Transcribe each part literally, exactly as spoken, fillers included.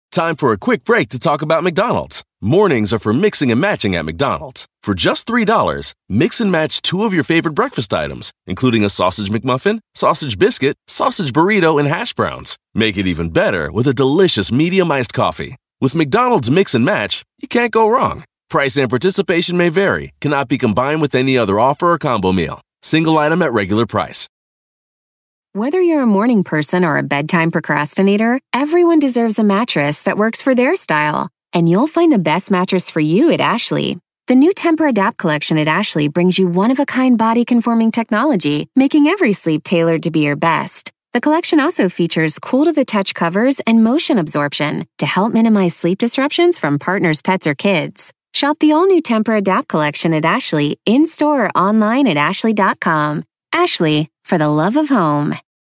Time for a quick break to talk about McDonald's. Mornings are for mixing and matching at McDonald's. For just three dollars, mix and match two of your favorite breakfast items, including a sausage McMuffin, sausage biscuit, sausage burrito, and hash browns. Make it even better with a delicious medium iced coffee. With McDonald's Mix and Match, you can't go wrong. Price and participation may vary, cannot be combined with any other offer or combo meal. Single item at regular price. Whether you're a morning person or a bedtime procrastinator, everyone deserves a mattress that works for their style. And you'll find the best mattress for you at Ashley. The new Tempur-Adapt collection at Ashley brings you one-of-a-kind body-conforming technology, making every sleep tailored to be your best. The collection also features cool-to-the-touch covers and motion absorption to help minimize sleep disruptions from partners, pets, or kids. Shop the all-new Tempur-Adapt collection at Ashley, in-store or online at ashley dot com. Ashley, for the love of home.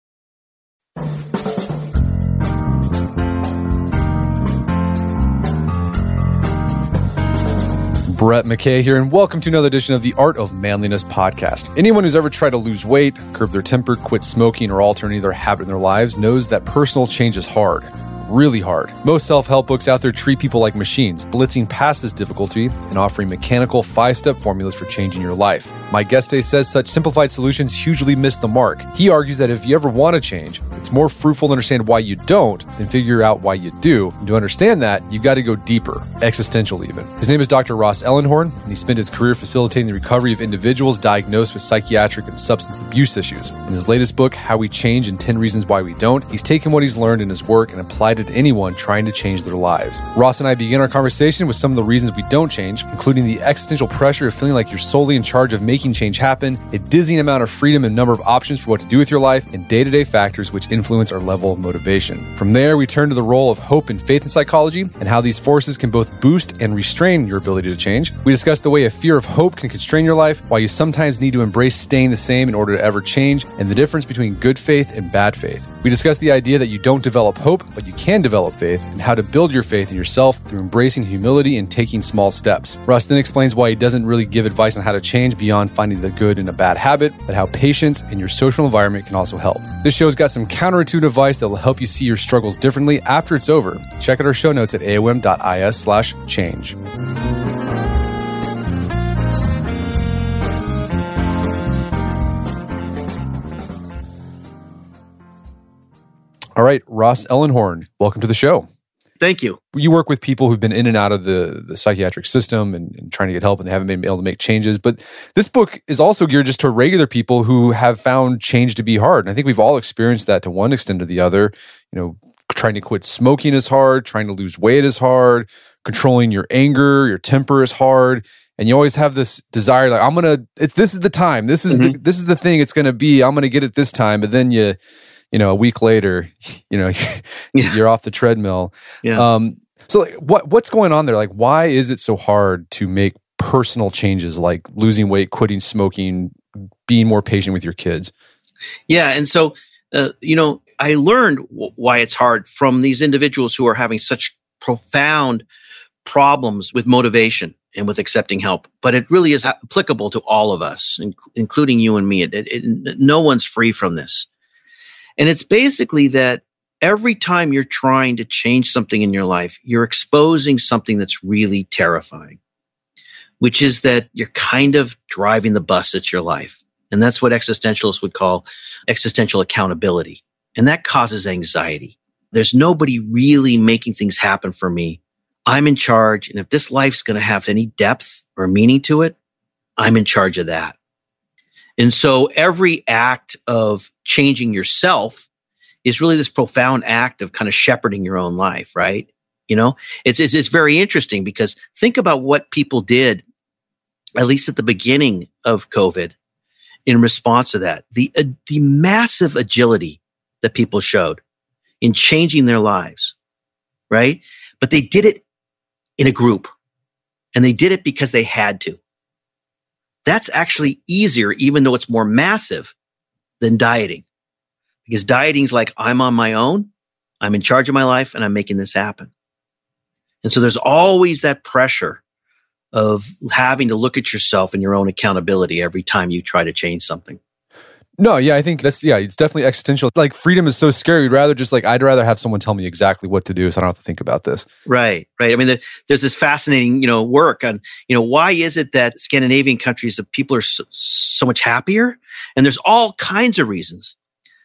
Brett McKay here, and welcome to another edition of the Art of Manliness podcast. Anyone who's ever tried to lose weight, curb their temper, quit smoking, or alter any other habit in their lives knows that personal change is hard. Really hard. Most self-help books out there treat people like machines, blitzing past this difficulty and offering mechanical five-step formulas for changing your life. My guest today says such simplified solutions hugely miss the mark. He argues that if you ever want to change, it's more fruitful to understand why you don't than figure out why you do. And to understand that, you've got to go deeper, existential even. His name is Doctor Ross Ellenhorn, and he spent his career facilitating the recovery of individuals diagnosed with psychiatric and substance abuse issues. In his latest book, How We Change and ten Reasons Why We Don't, he's taken what he's learned in his work and applied it to anyone trying to change their lives. Ross and I begin our conversation with some of the reasons we don't change, including the existential pressure of feeling like you're solely in charge of making change happen, a dizzying amount of freedom and number of options for what to do with your life, and day-to-day factors which influence our level of motivation. From there, we turn to the role of hope and faith in psychology and how these forces can both boost and restrain your ability to change. We discuss the way a fear of hope can constrain your life, why you sometimes need to embrace staying the same in order to ever change, and the difference between good faith and bad faith. We discuss the idea that you don't develop hope, but you can develop faith, and how to build your faith in yourself through embracing humility and taking small steps. Russ then explains why he doesn't really give advice on how to change beyond finding the good in a bad habit, but how patience in your social environment can also help. This show's got some counterintuitive advice that will help you see your struggles differently after it's over. Check out our show notes at aom dot is slash change. All right, Ross Ellenhorn, welcome to the show. Thank you. You work with people who've been in and out of the, the psychiatric system and, and trying to get help, and they haven't been able to make changes. But this book is also geared just to regular people who have found change to be hard. And I think we've all experienced that to one extent or the other. You know, trying to quit smoking is hard, trying to lose weight is hard, controlling your anger, your temper is hard. And you always have this desire, like, I'm gonna, it's this is the time, this is mm-hmm. the, this is the thing it's gonna be, I'm gonna get it this time. But then you You know, a week later, you know, yeah. you're off the treadmill. Yeah. Um, so like, what what's going on there? Like, why is it so hard to make personal changes like losing weight, quitting smoking, being more patient with your kids? Yeah. And so, uh, you know, I learned w- why it's hard from these individuals who are having such profound problems with motivation and with accepting help. But it really is applicable to all of us, in- including you and me. It, it, it, no one's free from this. And it's basically that every time you're trying to change something in your life, you're exposing something that's really terrifying, which is that you're kind of driving the bus that's your life. And that's what existentialists would call existential accountability. And that causes anxiety. There's nobody really making things happen for me. I'm in charge. And if this life's going to have any depth or meaning to it, I'm in charge of that. And so every act of changing yourself is really this profound act of kind of shepherding your own life, right? You know, it's, it's, it's very interesting because think about what people did, at least at the beginning of COVID, in response to that. The, uh, the massive agility that people showed in changing their lives, right? But they did it in a group, and they did it because they had to. That's actually easier, even though it's more massive, than dieting. Because dieting's like, I'm on my own, I'm in charge of my life, and I'm making this happen. And so there's always that pressure of having to look at yourself and your own accountability every time you try to change something. No, yeah, I think that's, yeah, it's definitely existential. Like freedom is so scary. We'd rather just like, I'd rather have someone tell me exactly what to do so I don't have to think about this. Right, right. I mean, the, there's this fascinating, you know, work on, you know, why is it that Scandinavian countries, the people are so, so much happier? And there's all kinds of reasons.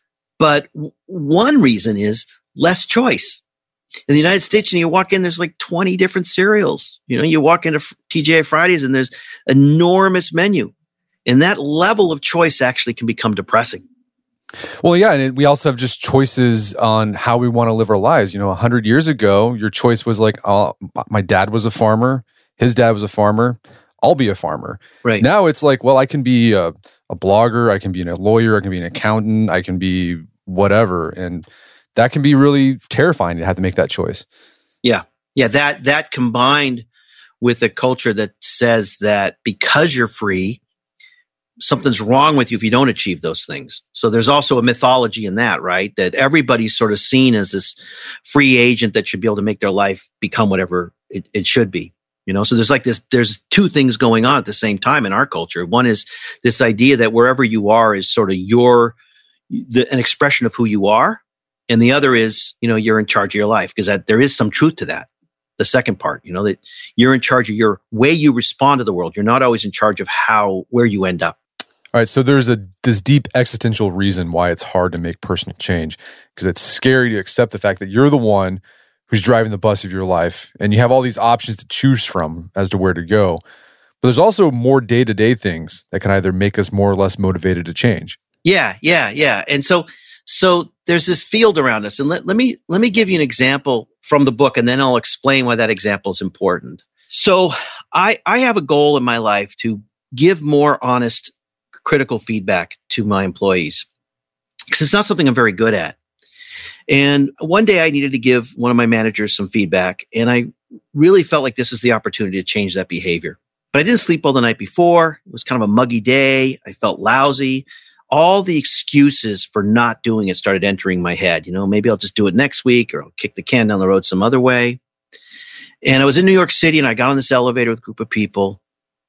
But w- one reason is less choice. In the United States, and you walk in, there's like twenty different cereals. You know, you walk into T G I Fridays and there's enormous menu. And that level of choice actually can become depressing. Well, yeah, and it, we also have just choices on how we want to live our lives. You know, a hundred years ago, your choice was like, oh, my dad was a farmer, his dad was a farmer, I'll be a farmer. Right. Now it's like, well, I can be a, a blogger, I can be a lawyer, I can be an accountant, I can be whatever. And that can be really terrifying to have to make that choice. Yeah. Yeah. That, that combined with a culture that says that because you're free, something's wrong with you if you don't achieve those things. So there's also a mythology in that, right? That everybody's sort of seen as this free agent that should be able to make their life become whatever it, it should be. You know, so there's like this, there's two things going on at the same time in our culture. One is this idea that wherever you are is sort of your, the, an expression of who you are. And the other is, you know, you're in charge of your life, because that there is some truth to that. The second part, you know, that you're in charge of your way you respond to the world. You're not always in charge of how, where you end up. All right, so there's a this deep existential reason why it's hard to make personal change, because it's scary to accept the fact that you're the one who's driving the bus of your life, and you have all these options to choose from as to where to go. But there's also more day-to-day things that can either make us more or less motivated to change. Yeah, yeah, yeah. And so so there's this field around us. And let, let me let me give you an example from the book, and then I'll explain why that example is important. So I I have a goal in my life to give more honest, critical feedback to my employees, because it's not something I'm very good at. And one day I needed to give one of my managers some feedback, and I really felt like this was the opportunity to change that behavior. But I didn't sleep well the night before. It was kind of a muggy day. I felt lousy. All the excuses for not doing it started entering my head. You know, maybe I'll just do it next week, or I'll kick the can down the road some other way. And I was in New York City, and I got on this elevator with a group of people.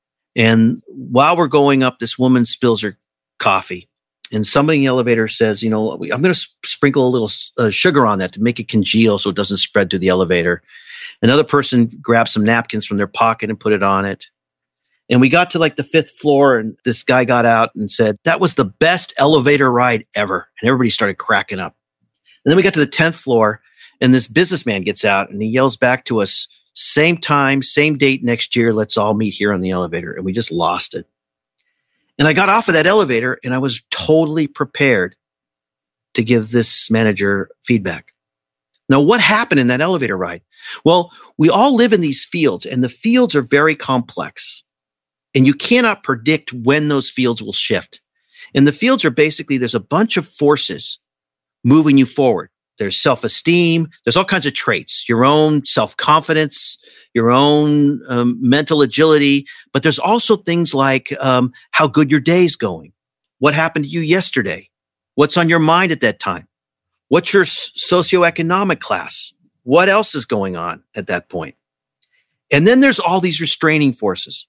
And while we're going up, this woman spills her coffee. And somebody in the elevator says, you know, I'm going to sprinkle a little uh, sugar on that to make it congeal so it doesn't spread through the elevator. Another person grabbed some napkins from their pocket and put it on it. And we got to like the fifth floor, and this guy got out and said, that was the best elevator ride ever. And everybody started cracking up. And then we got to the tenth floor, and this businessman gets out and he yells back to us, same time, same date next year, let's all meet here on the elevator. And we just lost it. And I got off of that elevator, and I was totally prepared to give this manager feedback. Now, what happened in that elevator ride? Well, we all live in these fields, and the fields are very complex. And you cannot predict when those fields will shift. And the fields are basically, there's a bunch of forces moving you forward. There's self-esteem. There's all kinds of traits, your own self-confidence, your own um, mental agility. But there's also things like um, how good your day's going. What happened to you yesterday? What's on your mind at that time? What's your socioeconomic class? What else is going on at that point? And then there's all these restraining forces.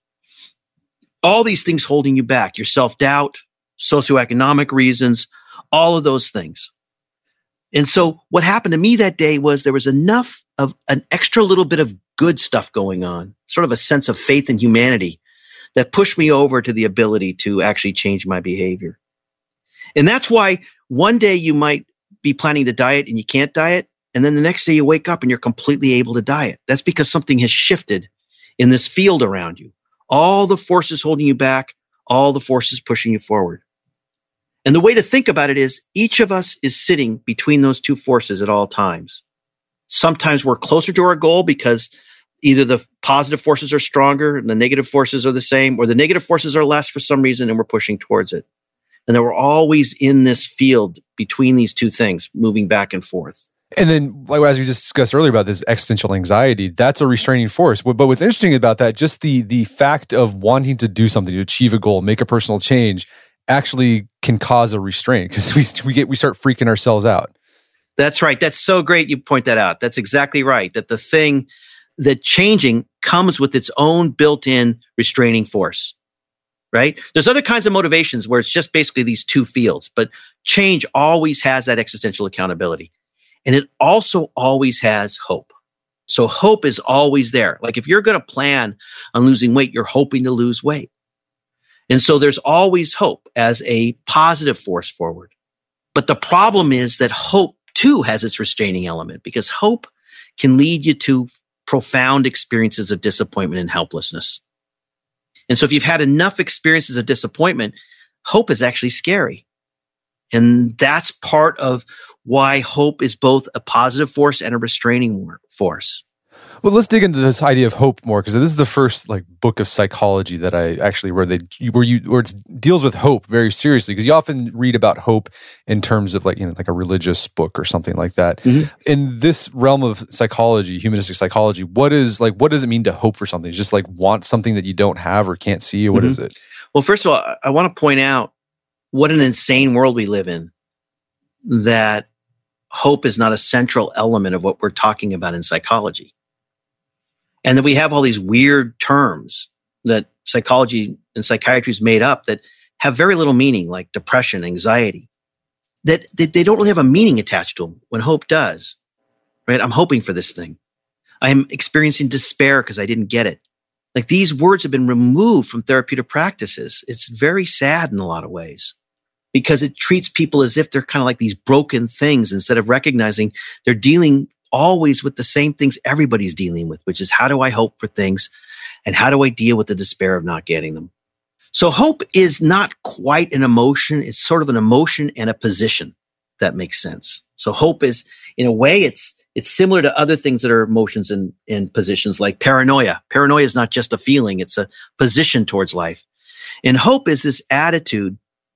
All these things holding you back, your self-doubt, socioeconomic reasons, all of those things. And so what happened to me that day was there was enough of an extra little bit of good stuff going on, sort of a sense of faith in humanity that pushed me over to the ability to actually change my behavior. And that's why one day you might be planning to diet and you can't diet. And then the next day you wake up and you're completely able to diet. That's because something has shifted in this field around you. All the forces holding you back, all the forces pushing you forward. And the way to think about it is each of us is sitting between those two forces at all times. Sometimes we're closer to our goal because either the positive forces are stronger and the negative forces are the same, or the negative forces are less for some reason and we're pushing towards it. And then we're always in this field between these two things, moving back and forth. And then, like as we just discussed earlier about this existential anxiety, that's a restraining force. But what's interesting about that, just the the fact of wanting to do something, to achieve a goal, make a personal change, actually can cause a restraint, because we we get we start freaking ourselves out. That's right. That's so great you point that out. That's exactly right. That the thing, that changing comes with its own built-in restraining force. right? There's other kinds of motivations where it's just basically these two fields, but change always has that existential accountability. And it also always has hope. So hope is always there. Like if you're going to plan on losing weight, you're hoping to lose weight. And so there's always hope as a positive force forward. But the problem is that hope too has its restraining element, because hope can lead you to profound experiences of disappointment and helplessness. And so if you've had enough experiences of disappointment, hope is actually scary. And that's part of why hope is both a positive force and a restraining force. Well, let's dig into this idea of hope more, because this is the first like book of psychology that I actually where they where you where it deals with hope very seriously. Because you often read about hope in terms of like you know like a religious book or something like that. Mm-hmm. In this realm of psychology, humanistic psychology, what is like what does it mean to hope for something? It's just like want something that you don't have or can't see. Or what mm-hmm. is it? Well, first of all, I want to point out what an insane world we live in. That hope is not a central element of what we're talking about in psychology. And that we have all these weird terms that psychology and psychiatry has made up that have very little meaning, like depression, anxiety, that, that they don't really have a meaning attached to them when hope does, right? I'm hoping for this thing. I'm experiencing despair because I didn't get it. Like these words have been removed from therapeutic practices. It's very sad in a lot of ways because it treats people as if they're kind of like these broken things instead of recognizing they're dealing always with the same things everybody's dealing with, which is how do I hope for things and how do I deal with the despair of not getting them? So hope is not quite an emotion. It's sort of an emotion and a position, if that makes sense. So hope is, in a way, it's it's similar to other things that are emotions and, and positions like paranoia. Paranoia is not just a feeling. It's a position towards life. And hope is this attitude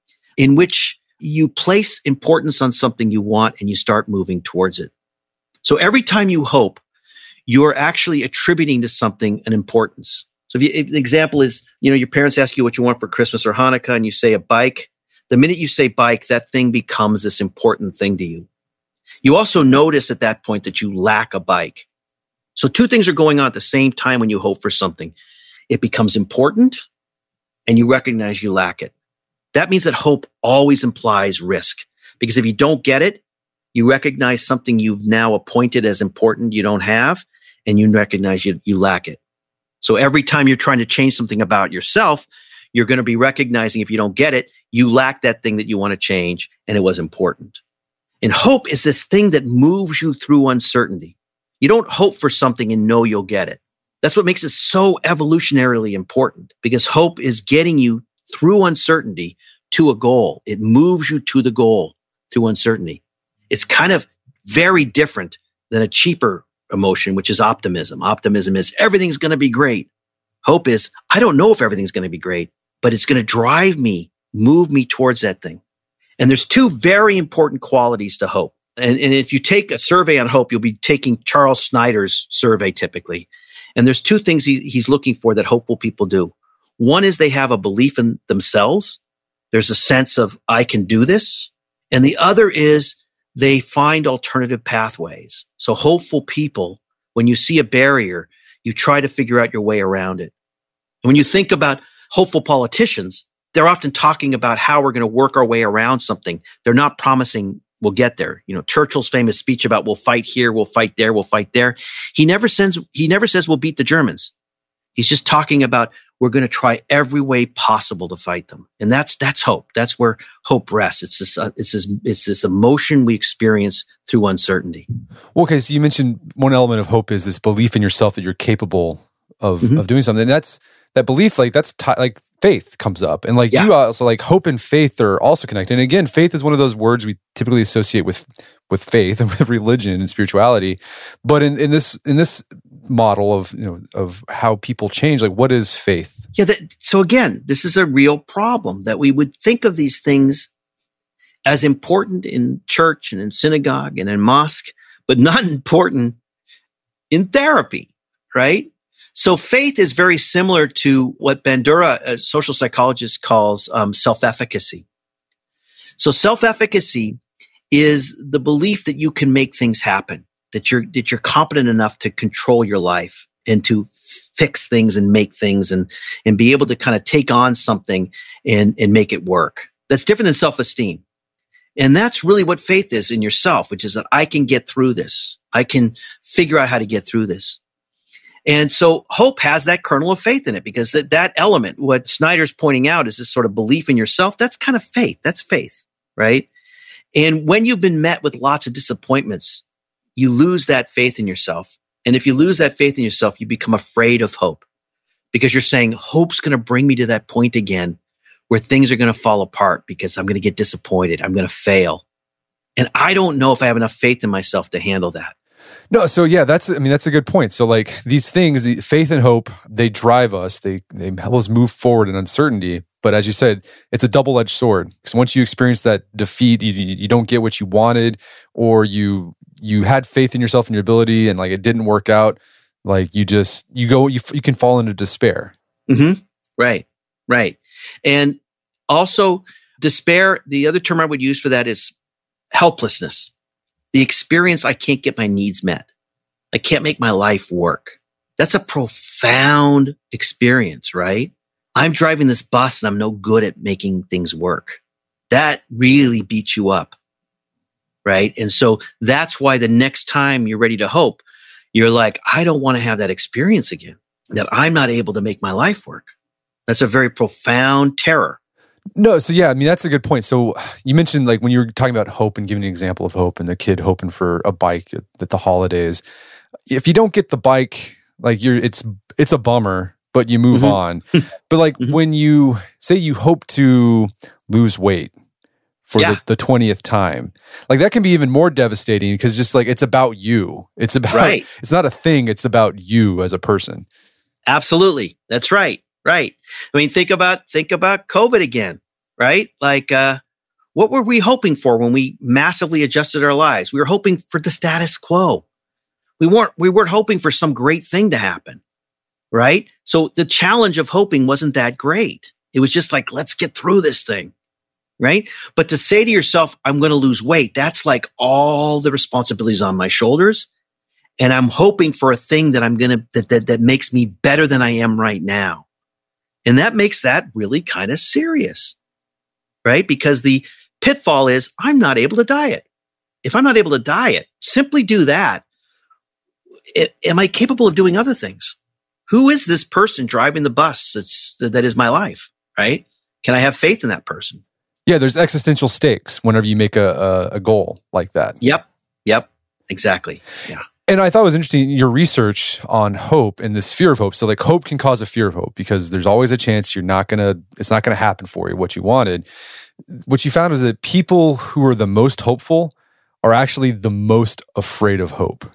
in which you place importance on something you want and you start moving towards it. So every time you hope, you're actually attributing to something an importance. So if, you, if the example is, you know, your parents ask you what you want for Christmas or Hanukkah and you say a bike, the minute you say bike, that thing becomes this important thing to you. You also notice at that point that you lack a bike. So two things are going on at the same time when you hope for something. It becomes important and you recognize you lack it. That means that hope always implies risk, because if you don't get it, you recognize something you've now appointed as important you don't have, and you recognize you, you lack it. So every time you're trying to change something about yourself, you're going to be recognizing if you don't get it, you lack that thing that you want to change, and it was important. And hope is this thing that moves you through uncertainty. You don't hope for something and know you'll get it. That's what makes it so evolutionarily important, because hope is getting you through uncertainty to a goal. It moves you to the goal through uncertainty. It's kind of very different than a cheaper emotion, which is optimism. Optimism is everything's going to be great. Hope is, I don't know if everything's going to be great, but it's going to drive me, move me towards that thing. And there's two very important qualities to hope. And, and if you take a survey on hope, you'll be taking Charles Snyder's survey typically. And there's two things he, he's looking for that hopeful people do. One is they have a belief in themselves. There's a sense of, I can do this. And the other is they find alternative pathways. So hopeful people, when you see a barrier, you try to figure out your way around it. And when you think about hopeful politicians, they're often talking about how we're going to work our way around something. They're not promising we'll get there. You know, Churchill's famous speech about we'll fight here, we'll fight there, we'll fight there. He never says, he never says we'll beat the Germans. He's just talking about we're going to try every way possible to fight them. And that's, that's hope. That's where hope rests. It's this, uh, it's this, it's this emotion we experience through uncertainty. Okay. So you mentioned one element of hope is this belief in yourself that you're capable of, mm-hmm. of doing something. And that's, that belief, like that's t- like faith comes up. And like yeah. you also like hope and faith are also connected. And again, faith is one of those words we typically associate with, with faith and with religion and spirituality. But in, in this, in this model of, you know, of how people change, like what is faith? Yeah. That, so again, this is a real problem that we would think of these things as important in church and in synagogue and in mosque, but not important in therapy, right? So faith is very similar to what Bandura, a social psychologist, calls um, self-efficacy. So self-efficacy is the belief that you can make things happen, that you're that you're competent enough to control your life and to fix things and make things and, and be able to kind of take on something and, and make it work. That's different than self-esteem. And that's really what faith is in yourself, which is that I can get through this. I can figure out how to get through this. And so hope has that kernel of faith in it, because that, that element, what Snyder's pointing out is this sort of belief in yourself. That's kind of faith. That's faith, right? And when you've been met with lots of disappointments, you lose that faith in yourself. And if you lose that faith in yourself, you become afraid of hope, because you're saying hope's going to bring me to that point again where things are going to fall apart because I'm going to get disappointed. I'm going to fail. And I don't know if I have enough faith in myself to handle that. No, so yeah, that's, I mean, that's a good point. So like these things, the faith and hope, they drive us, they, they help us move forward in uncertainty. But as you said, it's a double-edged sword, because once you experience that defeat, you, you don't get what you wanted, or you, you had faith in yourself and your ability and like it didn't work out. Like you just, you go, you, you can fall into despair. Mm-hmm. Right, right. And also despair, the other term I would use for that is helplessness. The experience, I can't get my needs met. I can't make my life work. That's a profound experience, right? I'm driving this bus and I'm no good at making things work. That really beats you up, right? And so that's why the next time you're ready to hope, you're like, I don't want to have that experience again, that I'm not able to make my life work. That's a very profound terror. No, so yeah, I mean, that's a good point. So you mentioned like when you were talking about hope and giving an example of hope and the kid hoping for a bike at, at the holidays. If you don't get the bike, like you're, it's, it's a bummer, but you move mm-hmm. on. But like mm-hmm. when you say you hope to lose weight for yeah. the, the twentieth time, like that can be even more devastating, because just like, it's about you. It's about, right. It's not a thing. It's about you as a person. Absolutely. That's right. Right. I mean, think about, think about COVID again, right? Like, uh, what were we hoping for when we massively adjusted our lives? We were hoping for the status quo. We weren't, we weren't hoping for some great thing to happen, right? So the challenge of hoping wasn't that great. It was just like, let's get through this thing, right? But to say to yourself, I'm going to lose weight, that's like all the responsibilities on my shoulders. And I'm hoping for a thing that I'm going to, that, that, that makes me better than I am right now. And that makes that really kind of serious, right? Because the pitfall is I'm not able to diet. If I'm not able to diet, simply do that. It, am I capable of doing other things? Who is this person driving the bus that's, that is my life, right? Can I have faith in that person? Yeah, there's existential stakes whenever you make a, a, a goal like that. Yep, yep, exactly, yeah. And I thought it was interesting, your research on hope and this fear of hope. So like hope can cause a fear of hope, because there's always a chance you're not going to, it's not going to happen for you, what you wanted. What you found is that people who are the most hopeful are actually the most afraid of hope.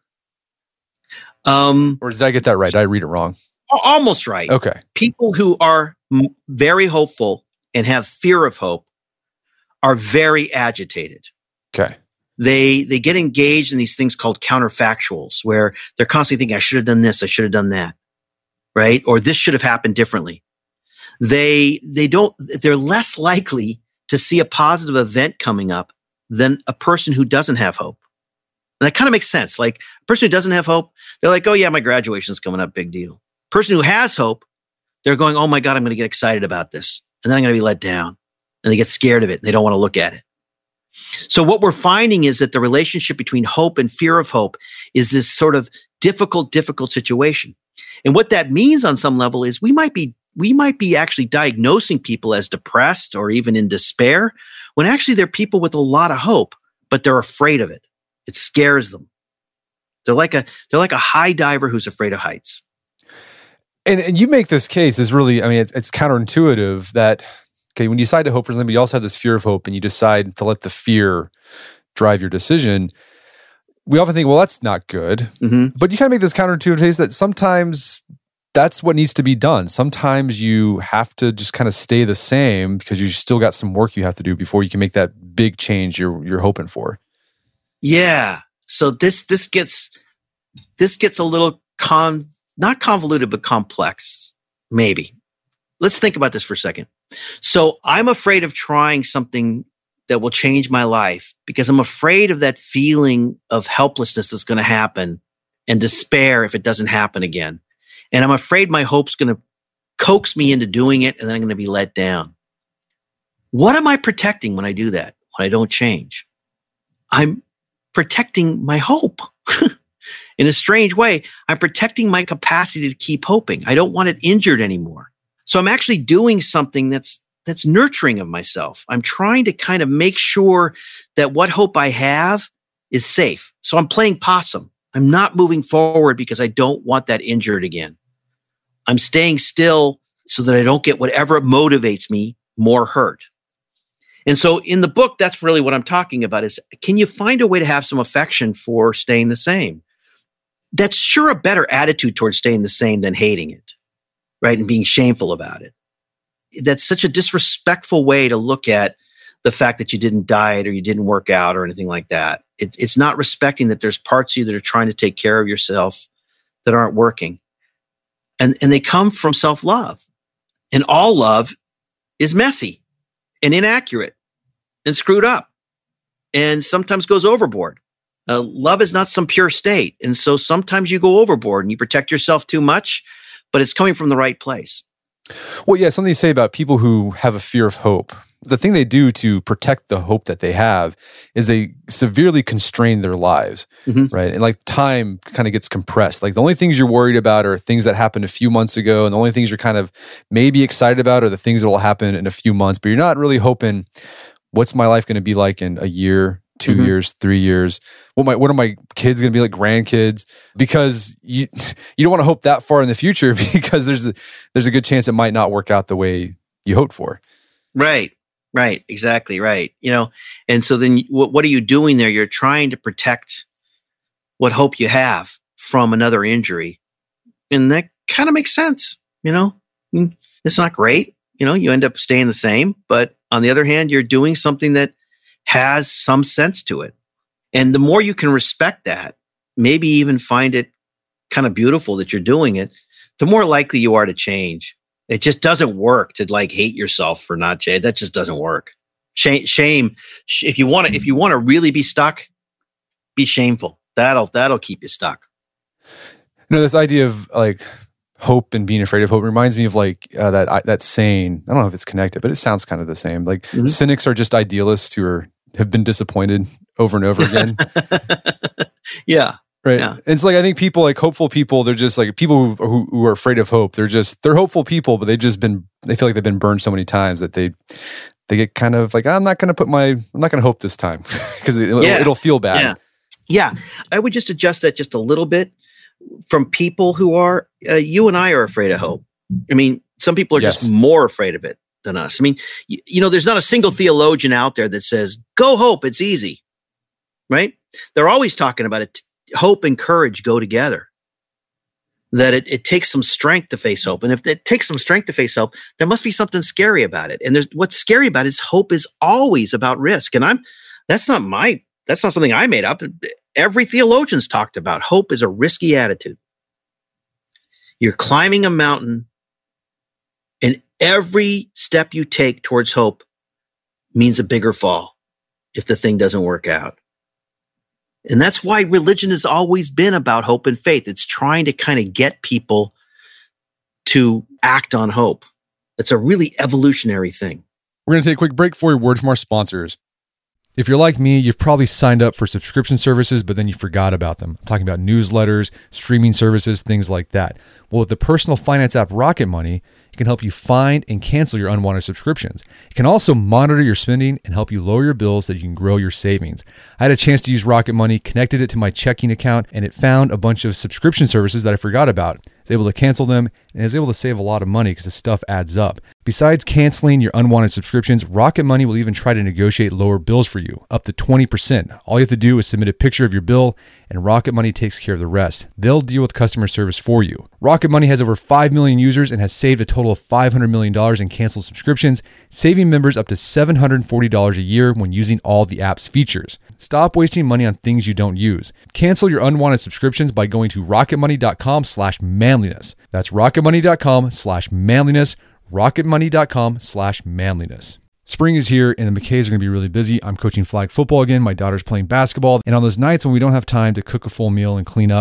Um, or did I get that right? Did I read it wrong? Almost right. Okay. People who are m- very hopeful and have fear of hope are very agitated. Okay. They they get engaged in these things called counterfactuals, where they're constantly thinking, I should have done this, I should have done that, right? Or this should have happened differently. They they don't they're less likely to see a positive event coming up than a person who doesn't have hope. And that kind of makes sense. Like a person who doesn't have hope, they're like, oh yeah, my graduation's coming up, big deal. Person who has hope, they're going, oh my God, I'm going to get excited about this. And then I'm going to be let down. And they get scared of it. And they don't want to look at it. So what we're finding is that the relationship between hope and fear of hope is this sort of difficult, difficult situation. And what that means on some level is we might be, we might be actually diagnosing people as depressed or even in despair, when actually they're people with a lot of hope, but they're afraid of it. It scares them. They're like a, they're like a high diver who's afraid of heights. And, and you make this case is really, I mean, it's, it's counterintuitive that, okay, when you decide to hope for something, but you also have this fear of hope, and you decide to let the fear drive your decision. We often think, well, that's not good. Mm-hmm. But you kind of make this counterintuitive case that sometimes that's what needs to be done. Sometimes you have to just kind of stay the same because you still got some work you have to do before you can make that big change you're you're hoping for. Yeah. So this this gets this gets a little con not convoluted, but complex, maybe. Let's think about this for a second. So I'm afraid of trying something that will change my life because I'm afraid of that feeling of helplessness that's going to happen and despair if it doesn't happen again. And I'm afraid my hope's going to coax me into doing it, and then I'm going to be let down. What am I protecting when I do that, when I don't change? I'm protecting my hope. In a strange way, I'm protecting my capacity to keep hoping. I don't want it injured anymore. So I'm actually doing something that's that's nurturing of myself. I'm trying to kind of make sure that what hope I have is safe. So I'm playing possum. I'm not moving forward because I don't want that injured again. I'm staying still so that I don't get whatever motivates me more hurt. And so in the book, that's really what I'm talking about is, can you find a way to have some affection for staying the same? That's sure a better attitude towards staying the same than hating it, right? And being shameful about it. That's such a disrespectful way to look at the fact that you didn't diet or you didn't work out or anything like that. It, it's not respecting that there's parts of you that are trying to take care of yourself that aren't working. And, and they come from self-love. And all love is messy and inaccurate and screwed up and sometimes goes overboard. Uh, love is not some pure state. And so sometimes you go overboard and you protect yourself too much, but it's coming from the right place. Well, yeah, something you say about people who have a fear of hope. The thing they do to protect the hope that they have is they severely constrain their lives, mm-hmm. right? And like time kind of gets compressed. Like the only things you're worried about are things that happened a few months ago, and the only things you're kind of maybe excited about are the things that will happen in a few months, but you're not really hoping, what's my life going to be like in a year, two mm-hmm. years, three years? What my what are my kids going to be like, grandkids? Because you you don't want to hope that far in the future because there's a, there's a good chance it might not work out the way you hoped for. Right, right, exactly right. You know, and so then what, what are you doing there? You're trying to protect what hope you have from another injury. And that kind of makes sense, you know? It's not great. You know, you end up staying the same, but on the other hand, you're doing something that has some sense to it. And the more you can respect that, maybe even find it kind of beautiful that you're doing it, the more likely you are to change. It just doesn't work to like hate yourself for not change. That just doesn't work. Shame, shame. If you want to, if you want to really be stuck, be shameful. That'll that'll keep you stuck. No, this idea of like hope and being afraid of hope reminds me of like uh, that that saying. I don't know if it's connected, but it sounds kind of the same. Like mm-hmm. cynics are just idealists who are have been disappointed over and over again. Yeah. Right. Yeah. And it's like, I think people like hopeful people, they're just like people who, who who are afraid of hope. They're just, they're hopeful people, but they've just been, they feel like they've been burned so many times that they, they get kind of like, I'm not going to put my, I'm not going to hope this time because it, yeah. it'll, it'll feel bad. Yeah. Yeah. I would just adjust that just a little bit from people who are, uh, you and I are afraid of hope. I mean, some people are yes. just more afraid of it than us. I mean, you, you know, there's not a single theologian out there that says, go hope, it's easy, right? They're always talking about it. Hope and courage go together. That it, it takes some strength to face hope. And if it takes some strength to face hope, there must be something scary about it. And there's what's scary about it is hope is always about risk. And I'm, that's not my, that's not something I made up. Every theologian's talked about hope is a risky attitude. You're climbing a mountain, and every step you take towards hope means a bigger fall if the thing doesn't work out. And that's why religion has always been about hope and faith. It's trying to kind of get people to act on hope. It's a really evolutionary thing. We're going to take a quick break for a word from our sponsors. If you're like me, you've probably signed up for subscription services, but then you forgot about them. I'm talking about newsletters, streaming services, things like that. Well, with the personal finance app Rocket Money, it can help you find and cancel your unwanted subscriptions. It can also monitor your spending and help you lower your bills so that you can grow your savings. I had a chance to use Rocket Money, connected it to my checking account, and it found a bunch of subscription services that I forgot about. I was able to cancel them, and I was able to save a lot of money because the stuff adds up. Besides canceling your unwanted subscriptions, Rocket Money will even try to negotiate lower bills for you, up to twenty percent. All you have to do is submit a picture of your bill, and Rocket Money takes care of the rest. They'll deal with customer service for you. Rocket Money has over five million users and has saved a total of five hundred million dollars in canceled subscriptions, saving members up to seven hundred forty dollars a year when using all the app's features. Stop wasting money on things you don't use. Cancel your unwanted subscriptions by going to rocketmoney.com slash manliness. That's rocketmoney.com slash manliness. rocketmoney.com slash manliness. Spring is here and the McKays are going to be really busy. I'm coaching flag football again. My daughter's playing basketball. And on those nights when we don't have time to cook a full meal and clean up,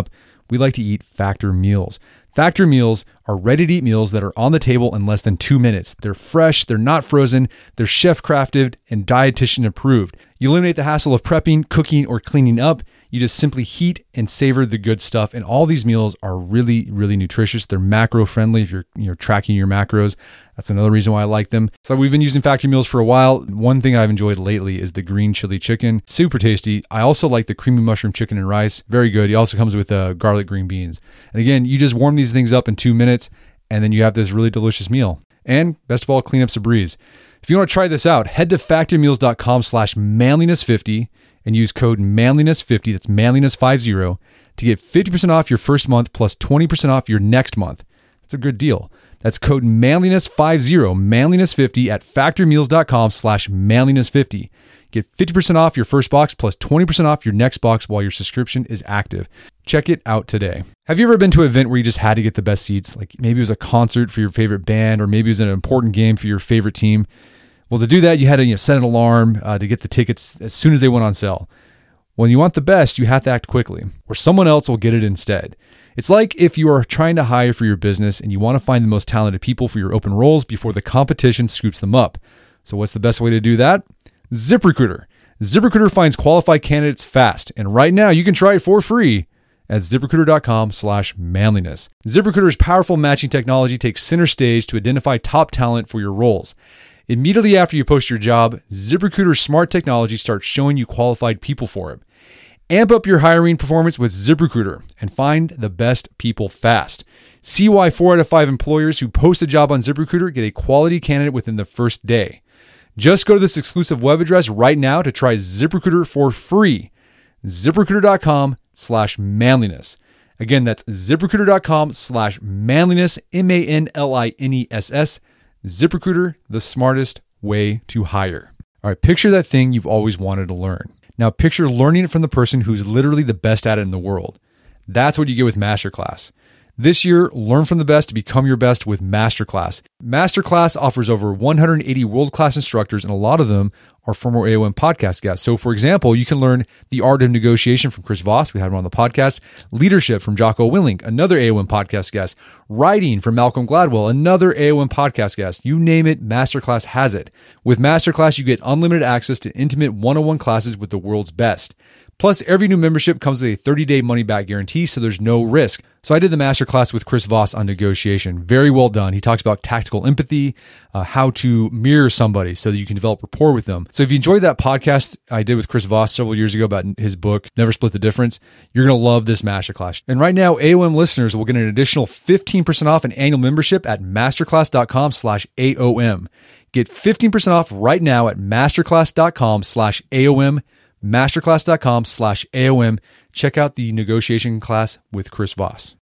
we like to eat Factor meals. Factor meals are ready-to-eat meals that are on the table in less than two minutes. They're fresh, they're not frozen, they're chef-crafted and dietitian approved. You eliminate the hassle of prepping, cooking, or cleaning up. You just simply heat and savor the good stuff. And all these meals are really, really nutritious. They're macro-friendly if you're you're tracking your macros. That's another reason why I like them. So we've been using Factor meals for a while. One thing I've enjoyed lately is the green chili chicken. Super tasty. I also like the creamy mushroom chicken and rice. Very good. It also comes with uh, garlic green beans. And again, you just warm these things up in two minutes, and then you have this really delicious meal. And best of all, cleanup's a breeze. If you want to try this out, head to factormeals.com slash manliness50 and use code manliness fifty, that's manliness fifty, to get fifty percent off your first month plus twenty percent off your next month. That's a good deal. That's code manliness fifty, manliness fifty at factormeals.com slash manliness50. Get fifty percent off your first box plus twenty percent off your next box while your subscription is active. Check it out today. Have you ever been to an event where you just had to get the best seats? Like maybe it was a concert for your favorite band, or maybe it was an important game for your favorite team. Well, to do that, you had to you know, set an alarm uh, to get the tickets as soon as they went on sale. When you want the best, you have to act quickly, or someone else will get it instead. It's like if you are trying to hire for your business and you want to find the most talented people for your open roles before the competition scoops them up. So what's the best way to do that? ZipRecruiter. ZipRecruiter finds qualified candidates fast, and right now you can try it for free at ZipRecruiter.com slash manliness. ZipRecruiter's powerful matching technology takes center stage to identify top talent for your roles. Immediately after you post your job, ZipRecruiter's smart technology starts showing you qualified people for it. Amp up your hiring performance with ZipRecruiter and find the best people fast. See why four out of five employers who post a job on ZipRecruiter get a quality candidate within the first day. Just go to this exclusive web address right now to try ZipRecruiter for free. ZipRecruiter.com slash manliness. Again, that's ZipRecruiter.com slash manliness, M A N L I N E S S. ZipRecruiter, the smartest way to hire. All right, picture that thing you've always wanted to learn. Now picture learning it from the person who's literally the best at it in the world. That's what you get with Masterclass. This year, learn from the best to become your best with Masterclass. Masterclass offers over one hundred eighty world-class instructors, and a lot of them are former A O M podcast guests. So, for example, you can learn the art of negotiation from Chris Voss. We had him on the podcast. Leadership from Jocko Willink, another A O M podcast guest. Writing from Malcolm Gladwell, another A O M podcast guest. You name it, Masterclass has it. With Masterclass, you get unlimited access to intimate one-on-one classes with the world's best. Plus, every new membership comes with a thirty-day money-back guarantee, so there's no risk. So I did the masterclass with Chris Voss on negotiation. Very well done. He talks about tactical empathy, uh, how to mirror somebody so that you can develop rapport with them. So if you enjoyed that podcast I did with Chris Voss several years ago about his book, Never Split the Difference, you're going to love this masterclass. And right now, A O M listeners will get an additional fifteen percent off an annual membership at masterclass.com slash AOM. Get fifteen percent off right now at masterclass.com slash AOM. Masterclass.com slash AOM. Check out the negotiation class with Chris Voss.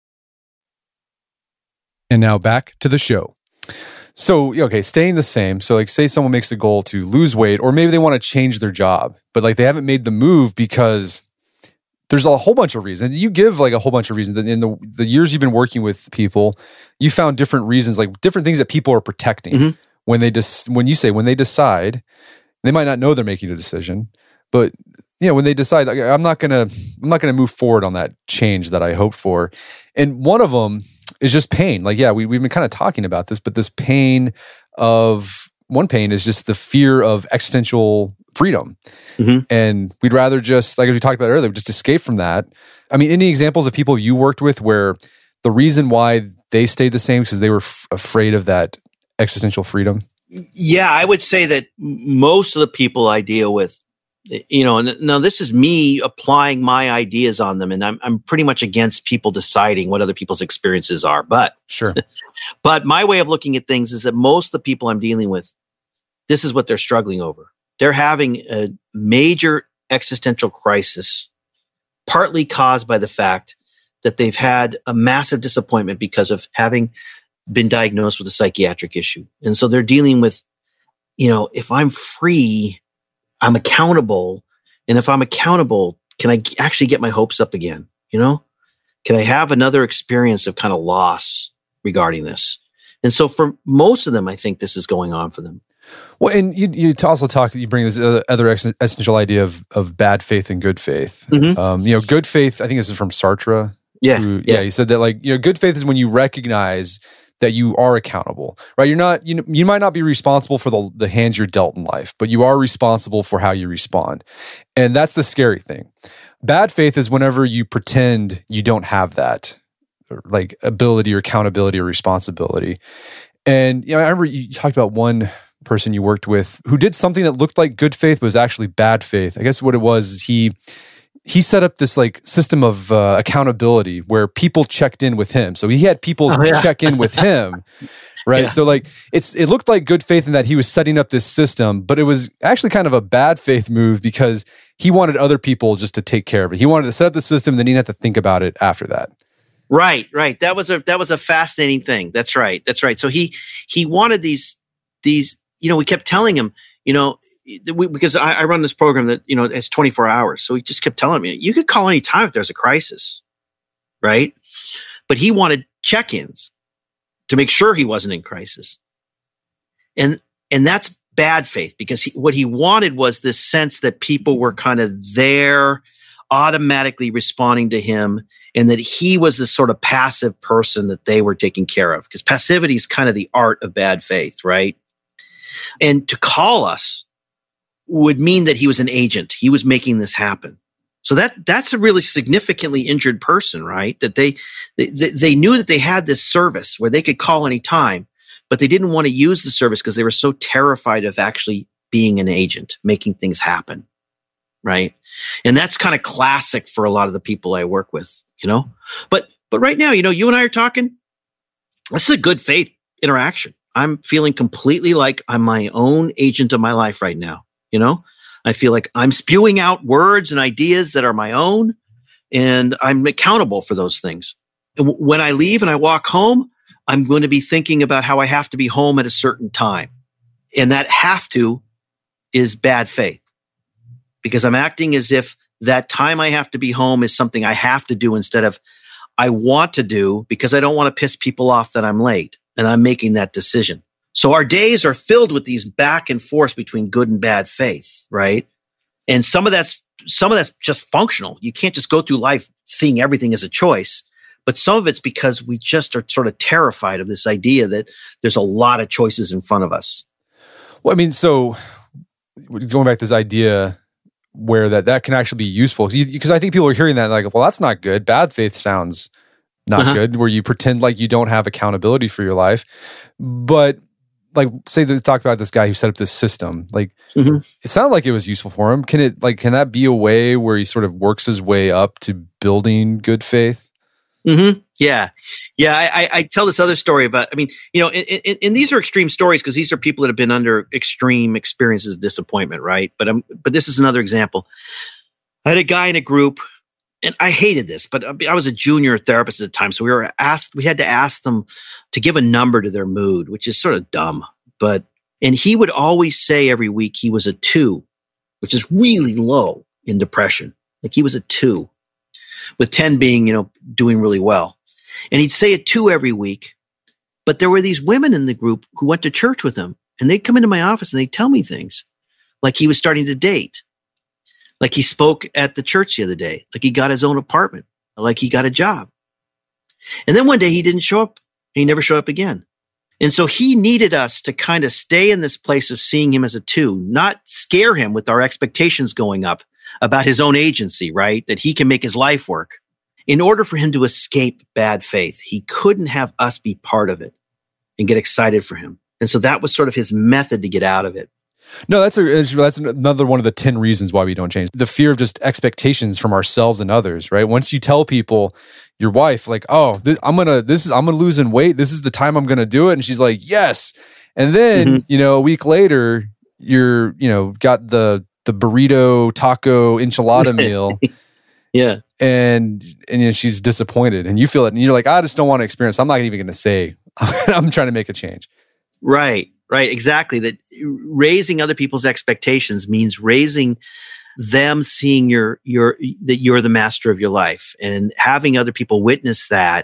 And now back to the show. So, okay, staying the same. So like say someone makes a goal to lose weight, or maybe they want to change their job, but like they haven't made the move because there's a whole bunch of reasons. You give like a whole bunch of reasons. In the, the years you've been working with people, you found different reasons, like different things that people are protecting. Mm-hmm. When they dis- when you say, when they decide, they might not know they're making a decision. But you know, when they decide, like, I'm not gonna, I'm not gonna move forward on that change that I hoped for, and one of them is just pain. Like, yeah, we we've been kind of talking about this, but this pain of one pain is just the fear of existential freedom, mm-hmm. and we'd rather just, like as we talked about earlier, just escape from that. I mean, any examples of people you worked with where the reason why they stayed the same because they were f- afraid of that existential freedom? Yeah, I would say that most of the people I deal with, you know, and now this is me applying my ideas on them, and I'm I'm pretty much against people deciding what other people's experiences are. But sure, but my way of looking at things is that most of the people I'm dealing with, this is what they're struggling over. They're having a major existential crisis, partly caused by the fact that they've had a massive disappointment because of having been diagnosed with a psychiatric issue, and so they're dealing with, you know, if I'm free, I'm accountable. And if I'm accountable, can I actually get my hopes up again? You know, can I have another experience of kind of loss regarding this? And so for most of them, I think this is going on for them. Well, and you, you also talk, you bring this other essential idea of, of bad faith and good faith. Mm-hmm. Um, you know, good faith, I think this is from Sartre. Yeah, who, yeah. yeah. He said that like, you know, good faith is when you recognize that you are accountable, right? You're not, you know, you might not be responsible for the, the hands you're dealt in life, but you are responsible for how you respond. And that's the scary thing. Bad faith is whenever you pretend you don't have that like ability or accountability or responsibility. And you know, I remember you talked about one person you worked with who did something that looked like good faith, but was actually bad faith. I guess what it was is he he set up this like system of uh, accountability where people checked in with him. So he had people oh, yeah. check in with him, right? Yeah. So like it's it looked like good faith in that he was setting up this system, but it was actually kind of a bad faith move because he wanted other people just to take care of it. He wanted to set up the system, and then he didn't have to think about it after that. Right, right. That was a that was a fascinating thing. That's right. That's right. So he he wanted these these. You know, we kept telling him, you know, we, because I, I run this program that, you know, it's twenty-four hours. So he just kept telling me, you could call any time if there's a crisis, right? But he wanted check-ins to make sure he wasn't in crisis. And and that's bad faith because he, what he wanted was this sense that people were kind of there, automatically responding to him, and that he was this sort of passive person that they were taking care of. Because passivity is kind of the art of bad faith, right? And to call us would mean that he was an agent. He was making this happen. So that that's a really significantly injured person, right? That they, they they knew that they had this service where they could call any time, but they didn't want to use the service because they were so terrified of actually being an agent, making things happen, right? And that's kind of classic for a lot of the people I work with, you know? But but right now, you know, you and I are talking, this is a good faith interaction. I'm feeling completely like I'm my own agent of my life right now. You know, I feel like I'm spewing out words and ideas that are my own, and I'm accountable for those things. And w- when I leave and I walk home, I'm going to be thinking about how I have to be home at a certain time. And that have to is bad faith because I'm acting as if that time I have to be home is something I have to do instead of I want to do because I don't want to piss people off that I'm late. And I'm making that decision. So our days are filled with these back and forth between good and bad faith, right? And some of that's some of that's just functional. You can't just go through life seeing everything as a choice. But some of it's because we just are sort of terrified of this idea that there's a lot of choices in front of us. Well, I mean, so going back to this idea where that, that can actually be useful, because I think people are hearing that like, well, that's not good. Bad faith sounds not uh-huh. good, where you pretend like you don't have accountability for your life. But like, say they talk about this guy who set up this system, like mm-hmm. it sounded like it was useful for him. Can it like, can that be a way where he sort of works his way up to building good faith? Mm-hmm. Yeah. Yeah. I, I, I tell this other story about, I mean, you know, and, and, and these are extreme stories because these are people that have been under extreme experiences of disappointment. Right. But I'm, but this is another example. I had a guy in a group, and I hated this, but I was a junior therapist at the time. So we were asked, we had to ask them to give a number to their mood, which is sort of dumb. But, and he would always say every week he was a two, which is really low in depression. Like he was a two, with ten being, you know, doing really well. And he'd say a two every week. But there were these women in the group who went to church with him, and they'd come into my office and they'd tell me things like he was starting to date. Like he spoke at the church the other day, like he got his own apartment, like he got a job. And then one day he didn't show up. He never showed up again. And so he needed us to kind of stay in this place of seeing him as a two, not scare him with our expectations going up about his own agency, right? That he can make his life work. In order for him to escape bad faith, he couldn't have us be part of it and get excited for him. And so that was sort of his method to get out of it. No, that's a, that's another one of the ten reasons why we don't change. The fear of just expectations from ourselves and others, right? Once you tell people, your wife, like, oh, this, I'm gonna this is I'm gonna lose in weight. This is the time I'm gonna do it, and she's like, yes. And then mm-hmm. you know, a week later, you're you know got the the burrito, taco, enchilada meal, yeah, and and you know, she's disappointed, and you feel it, and you're like, I just don't want to experience. I'm not even gonna say I'm trying to make a change. Right. Right, exactly. That raising other people's expectations means raising them seeing your your that you're the master of your life, and having other people witness that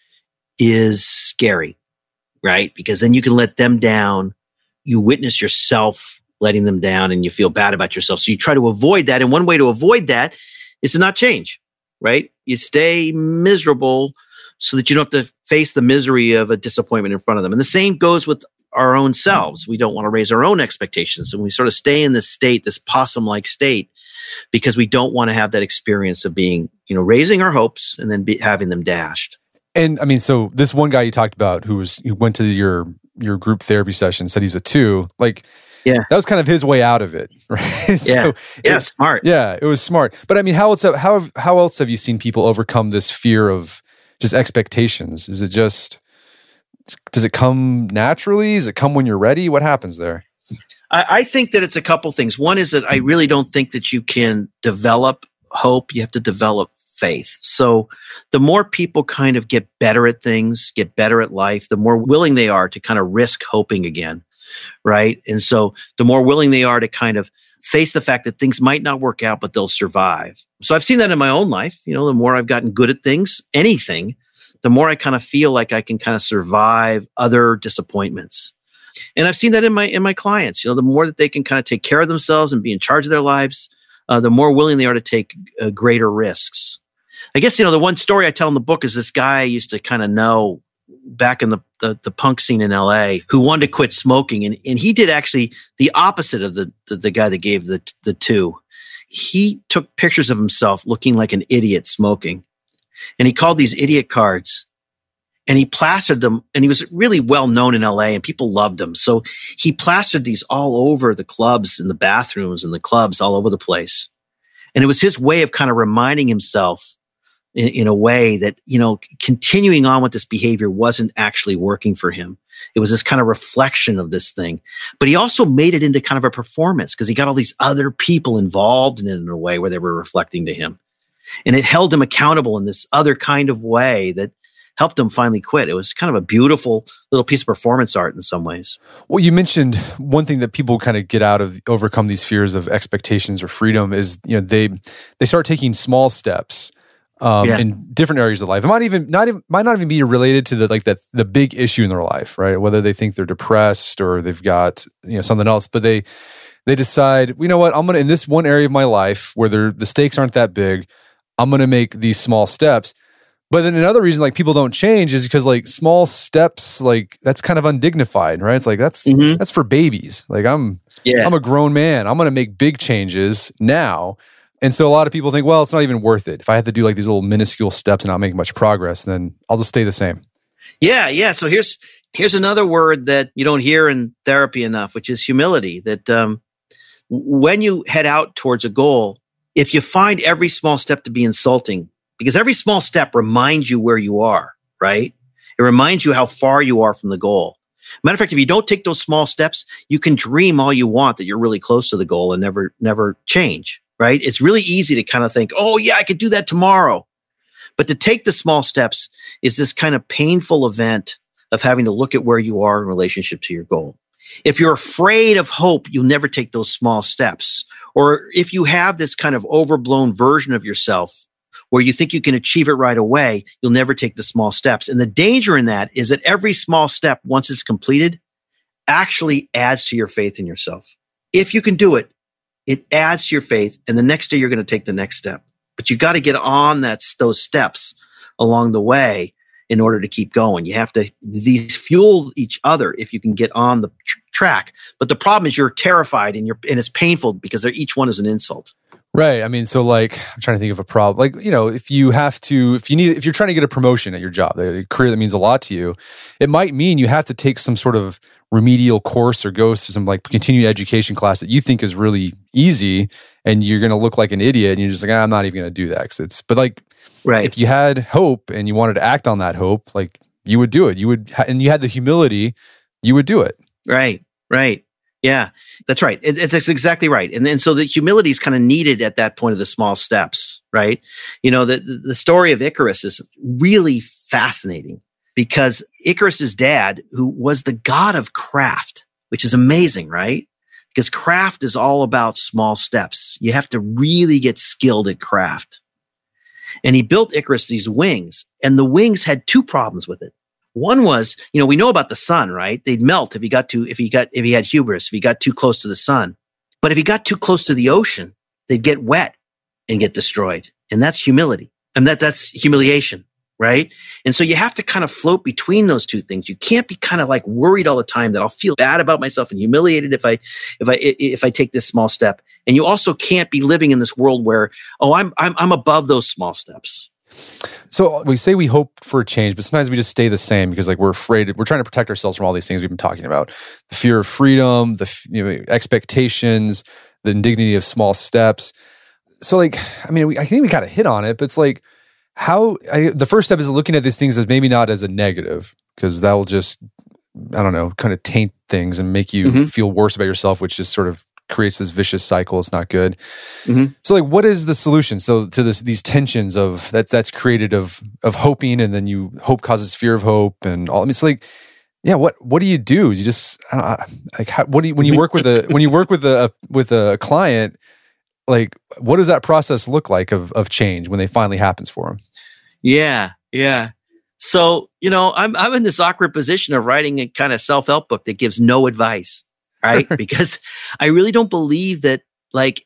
is scary, right? Because then you can let them down. You witness yourself letting them down, and you feel bad about yourself. So you try to avoid that, and one way to avoid that is to not change, right? You stay miserable so that you don't have to face the misery of a disappointment in front of them. And the same goes with our own selves. We don't want to raise our own expectations. And we sort of stay in this state, this possum-like state, because we don't want to have that experience of being, you know, raising our hopes and then be, having them dashed. And I mean, so this one guy you talked about who was, who went to your, your group therapy session, said he's a two, like, yeah, that was kind of his way out of it, right? so yeah, yeah, it, smart. Yeah, it was smart. But I mean, how else, how, how else have you seen people overcome this fear of just expectations? Is it just, does it come naturally? Does it come when you're ready? What happens there? I, I think that it's a couple things. One is that I really don't think that you can develop hope. You have to develop faith. So the more people kind of get better at things, get better at life, the more willing they are to kind of risk hoping again, right? And so the more willing they are to kind of face the fact that things might not work out, but they'll survive. So I've seen that in my own life. You know, the more I've gotten good at things, anything, the more I kind of feel like I can kind of survive other disappointments. And I've seen that in my in my clients. You know, the more that they can kind of take care of themselves and be in charge of their lives, uh, the more willing they are to take uh, greater risks. I guess, you know, the one story I tell in the book is this guy I used to kind of know back in the, the the punk scene in L A who wanted to quit smoking. And, and he did actually the opposite of the, the, the guy that gave the, the two. He took pictures of himself looking like an idiot smoking. And he called these idiot cards and he plastered them. And he was really well known in L A and people loved him. So he plastered these all over the clubs and the bathrooms and the clubs all over the place. And it was his way of kind of reminding himself in, in a way that, you know, continuing on with this behavior wasn't actually working for him. It was this kind of reflection of this thing. But he also made it into kind of a performance because he got all these other people involved in it in a way where they were reflecting to him. And it held him accountable in this other kind of way that helped him finally quit. It was kind of a beautiful little piece of performance art in some ways. Well, you mentioned one thing that people kind of get out of, overcome these fears of expectations or freedom is, you know, they they start taking small steps um, yeah. in different areas of life. It might even not even might not even be related to the like the the big issue in their life, right? Whether they think they're depressed or they've got, you know, something else, but they they decide, you know what, I'm gonna in this one area of my life where they're, the stakes aren't that big, I'm gonna make these small steps. But then another reason like people don't change is because like small steps, like that's kind of undignified, right? It's like that's mm-hmm. that's for babies. Like I'm yeah. I'm a grown man. I'm going to make big changes now. And so a lot of people think, well, it's not even worth it. If I have to do like these little minuscule steps and not make much progress, then I'll just stay the same. Yeah, yeah. So here's here's another word that you don't hear in therapy enough, which is humility. That um, when you head out towards a goal, if you find every small step to be insulting, because every small step reminds you where you are, right? It reminds you how far you are from the goal. Matter of fact, if you don't take those small steps, you can dream all you want that you're really close to the goal and never, never change, right? It's really easy to kind of think, oh yeah, I could do that tomorrow. But to take the small steps is this kind of painful event of having to look at where you are in relationship to your goal. If you're afraid of hope, you'll never take those small steps. Or if you have this kind of overblown version of yourself where you think you can achieve it right away, you'll never take the small steps. And the danger in that is that every small step, once it's completed, actually adds to your faith in yourself. If you can do it, it adds to your faith. And the next day you're going to take the next step. But you got to get on that, those steps along the way in order to keep going. You have to, these fuel each other if you can get on the tr- track. But the problem is you're terrified and you're, and it's painful because each one is an insult. Right. I mean, so like, I'm trying to think of a problem. Like, you know, if you have to, if you need, if you're trying to get a promotion at your job, a career that means a lot to you, it might mean you have to take some sort of remedial course or go through some like continuing education class that you think is really easy, and you're going to look like an idiot, and you're just like, ah, I'm not even going to do that. Cause it's, but like, right. If you had hope and you wanted to act on that hope, like you would do it. You would, and you had the humility, you would do it. Right. Right. Yeah, that's right. It, it's, it's exactly right. And then so the humility is kind of needed at that point of the small steps, right? You know, the, the story of Icarus is really fascinating because Icarus's dad, who was the god of craft, which is amazing, right? Because craft is all about small steps. You have to really get skilled at craft. And he built Icarus these wings, and the wings had two problems with it. One was, you know, we know about the sun, right? They'd melt if he got too, if he got, if he had hubris, if he got too close to the sun. But if he got too close to the ocean, they'd get wet and get destroyed. And that's humility. And that that's humiliation, right? And so you have to kind of float between those two things. You can't be kind of like worried all the time that I'll feel bad about myself and humiliated if I if I if I take this small step. And you also can't be living in this world where, oh, I'm I'm I'm above those small steps. So we say we hope for a change, but sometimes we just stay the same because like we're afraid, we're trying to protect ourselves from all these things we've been talking about. The fear of freedom, the you know, expectations, the indignity of small steps. So like, I mean, we, I think we kind of hit on it, but it's like how, I, the first step is looking at these things as maybe not as a negative, because that will just, I don't know, kind of taint things and make you mm-hmm. feel worse about yourself, which just sort of creates this vicious cycle. It's not good. Mm-hmm. So like, what is the solution? So to this, these tensions of that that's created of, of hoping, and then you hope causes fear of hope and all. I mean, it's like, yeah, what, what do you do? You just, I don't know, like, how, what do you, when you work with a, when you work with a, with a client, like, what does that process look like of, of change when they finally happens for them? Yeah. Yeah. So, you know, I'm, I'm in this awkward position of writing a kind of self-help book that gives no advice. Right? Because I really don't believe that like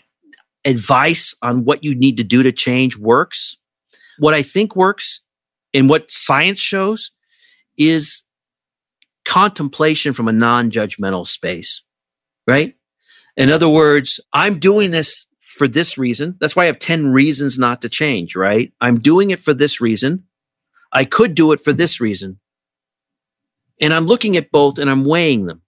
advice on what you need to do to change works. What I think works and what science shows is contemplation from a non-judgmental space, right? In other words, I'm doing this for this reason. That's why I have ten reasons not to change, right? I'm doing it for this reason. I could do it for this reason. And I'm looking at both and I'm weighing them.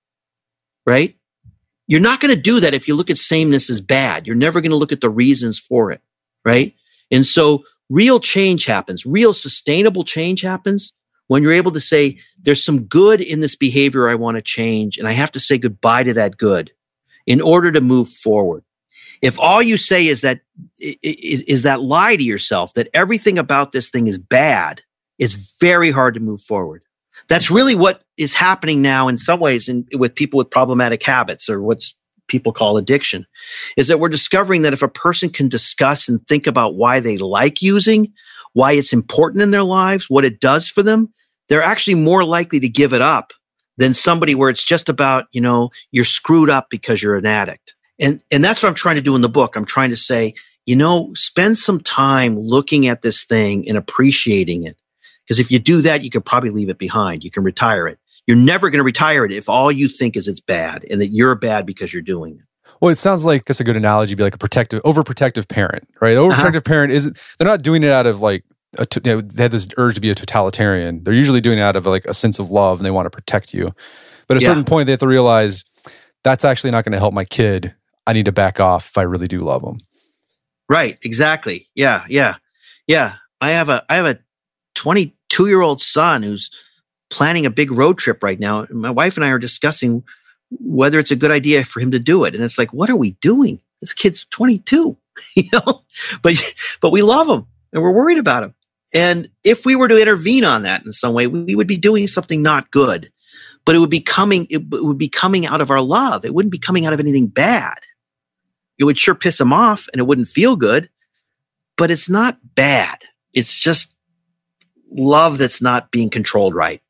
Right? You're not going to do that if you look at sameness as bad. You're never going to look at the reasons for it. Right? And so real change happens. Real sustainable change happens when you're able to say, there's some good in this behavior I want to change, and I have to say goodbye to that good in order to move forward. If all you say is that, is, is that lie to yourself, that everything about this thing is bad, it's very hard to move forward. That's really what is happening now in some ways in, with people with problematic habits, or what's people call addiction, is that we're discovering that if a person can discuss and think about why they like using, why it's important in their lives, what it does for them, they're actually more likely to give it up than somebody where it's just about, you know, you're screwed up because you're an addict. And, and that's what I'm trying to do in the book. I'm trying to say, you know, spend some time looking at this thing and appreciating it. Because if you do that, you can probably leave it behind. You can retire it. You're never going to retire it if all you think is it's bad and that you're bad because you're doing it. Well, it sounds like it's a good analogy, be like a protective, overprotective parent, right? Overprotective uh-huh. parent isn't, they're not doing it out of like, a, you know, they have this urge to be a totalitarian. They're usually doing it out of like a sense of love and they want to protect you. But at a yeah. certain point, they have to realize that's actually not going to help my kid. I need to back off if I really do love them. Right. Exactly. Yeah. Yeah. Yeah. I have a, I have a twenty-two year old son who's planning a big road trip right now. My wife and I are discussing whether it's a good idea for him to do it. And it's like, what are we doing? This kid's twenty-two, you know, but, but we love him and we're worried about him. And if we were to intervene on that in some way, we would be doing something not good, but it would be coming, it would be coming out of our love. It wouldn't be coming out of anything bad. It would sure piss him off and it wouldn't feel good, but it's not bad. It's just love that's not being controlled right.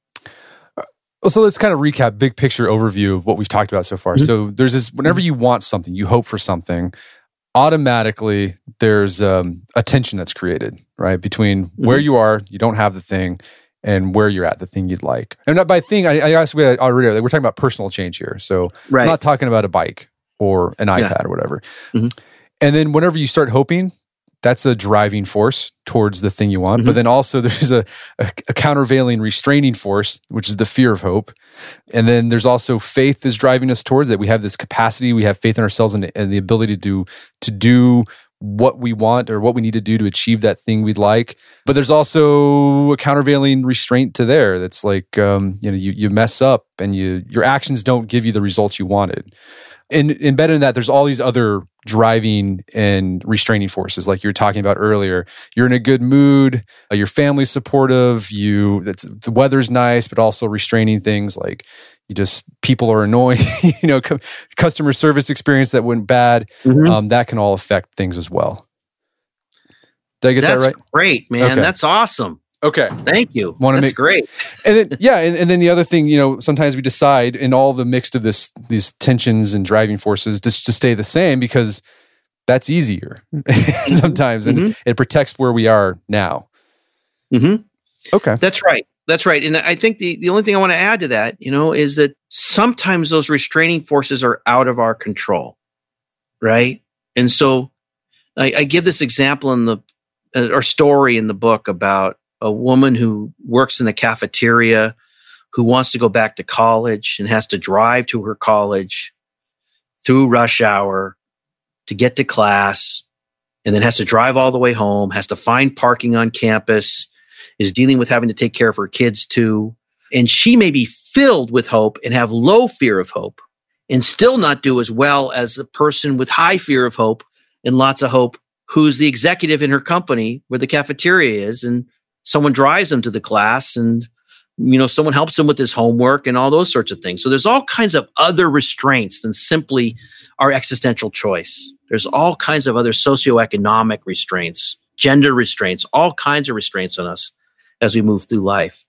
So let's kind of recap, big picture overview of what we've talked about so far. Mm-hmm. So there's this, whenever you want something, you hope for something, automatically there's um, a tension that's created, right? Between mm-hmm. where you are, you don't have the thing, and where you're at, the thing you'd like. And not by thing, I, I asked we already, we're talking about personal change here. So right. I'm not talking about a bike or an iPad yeah. or whatever. Mm-hmm. And then whenever you start hoping, that's a driving force towards the thing you want. Mm-hmm. But then also there's a, a, a countervailing restraining force, which is the fear of hope. And then there's also faith is driving us towards it. We have this capacity, we have faith in ourselves and, and the ability to do, to do what we want or what we need to do to achieve that thing we'd like. But there's also a countervailing restraint to there. That's like, um, you know, you, you mess up and you your actions don't give you the results you wanted. And embedded in that, there's all these other driving and restraining forces, like you were talking about earlier. You're in a good mood, uh, your family's supportive, you that's, the weather's nice, but also restraining things like you just people are annoying. you know, cu- customer service experience that went bad. Mm-hmm. Um, that can all affect things as well. Did I get that's that right? Great, man. Okay. That's awesome. Okay. Thank you. Want to That's make, great. and then, yeah. And, and then the other thing, you know, sometimes we decide in all the mix of this, these tensions and driving forces just to stay the same because that's easier sometimes. And mm-hmm. it protects where we are now. Mm-hmm. Okay. That's right. That's right. And I think the, the only thing I want to add to that, you know, is that sometimes those restraining forces are out of our control. Right. And so I, I give this example in the, uh, or story in the book about a woman who works in the cafeteria who wants to go back to college and has to drive to her college through rush hour to get to class, and then has to drive all the way home, has to find parking on campus, is dealing with having to take care of her kids too. And she may be filled with hope and have low fear of hope and still not do as well as a person with high fear of hope and lots of hope who's the executive in her company where the cafeteria is, and someone drives them to the class, and you know, someone helps them with his homework and all those sorts of things. So there's all kinds of other restraints than simply our existential choice. There's all kinds of other socioeconomic restraints, gender restraints, all kinds of restraints on us as we move through life.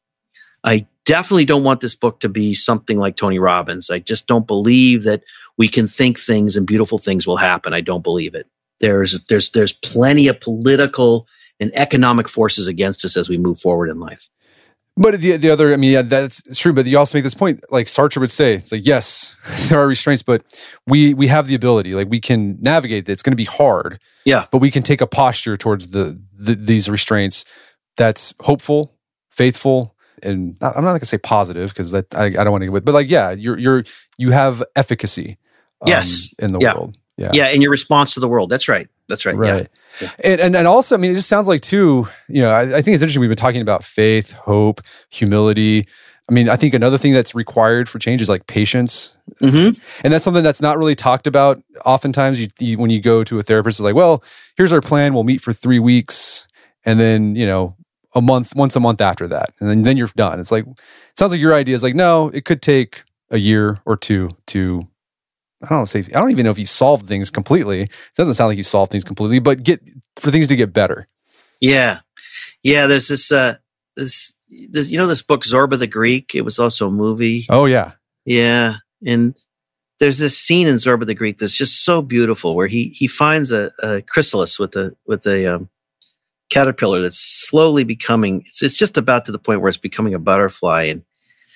I definitely don't want this book to be something like Tony Robbins. I just don't believe that we can think things and beautiful things will happen. I don't believe it. There's there's there's plenty of political and economic forces against us as we move forward in life. But the the other, I mean, yeah, that's true. But you also make this point, like Sartre would say, it's like, yes, there are restraints, but we we have the ability, like we can navigate it. It's going to be hard. Yeah. But we can take a posture towards the, the these restraints that's hopeful, faithful, and not, I'm not going to say positive because that I, I don't want to get with, but like, yeah, you're you're you have efficacy. Um, yes. In the yeah. world. Yeah. Yeah. In your response to the world. That's right. That's right. Right. Yeah. And, and and also, I mean, it just sounds like too, you know, I, I think it's interesting. We've been talking about faith, hope, humility. I mean, I think another thing that's required for change is like patience. Mm-hmm. And that's something that's not really talked about. Oftentimes you, you when you go to a therapist, it's like, well, here's our plan. We'll meet for three weeks. And then, you know, a month, once a month after that. And then, then you're done. It's like, it sounds like your idea is like, no, it could take a year or two to, I don't say, I don't even know if you solved things completely. It doesn't sound like you solved things completely, but get for things to get better. Yeah. Yeah. There's this, uh, this, this, you know, this book, Zorba the Greek. It was also a movie. Oh yeah. Yeah. And there's this scene in Zorba the Greek that's just so beautiful where he, he finds a, a chrysalis with a, with a, um, caterpillar that's slowly becoming, it's, it's just about to the point where it's becoming a butterfly, and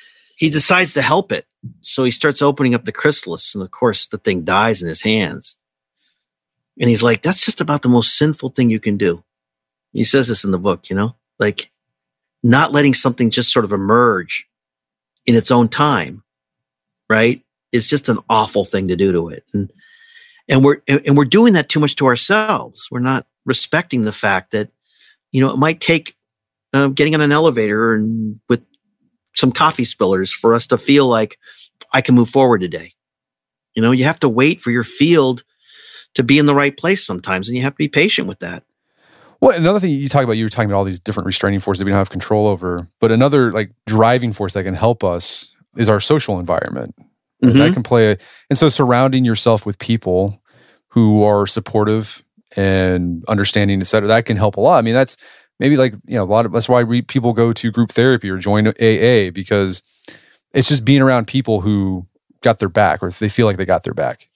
he decides to help it. So he starts opening up the chrysalis, and of course the thing dies in his hands. And he's like, that's just about the most sinful thing you can do. He says this in the book, you know, like not letting something just sort of emerge in its own time, right? It's just an awful thing to do to it. And, and we're, and we're doing that too much to ourselves. We're not respecting the fact that, you know, it might take um, getting on an elevator and with some coffee spillers for us to feel like I can move forward today. You know, you have to wait for your field to be in the right place sometimes, and you have to be patient with that. Well, another thing you talk about, you were talking about all these different restraining forces that we don't have control over, but another like driving force that can help us is our social environment. Mm-hmm. That can play a, and so surrounding yourself with people who are supportive and understanding, et cetera, that can help a lot. I mean, that's maybe like, you know, a lot of, that's why we, people go to group therapy or join A A, because it's just being around people who got their back, or they feel like they got their back.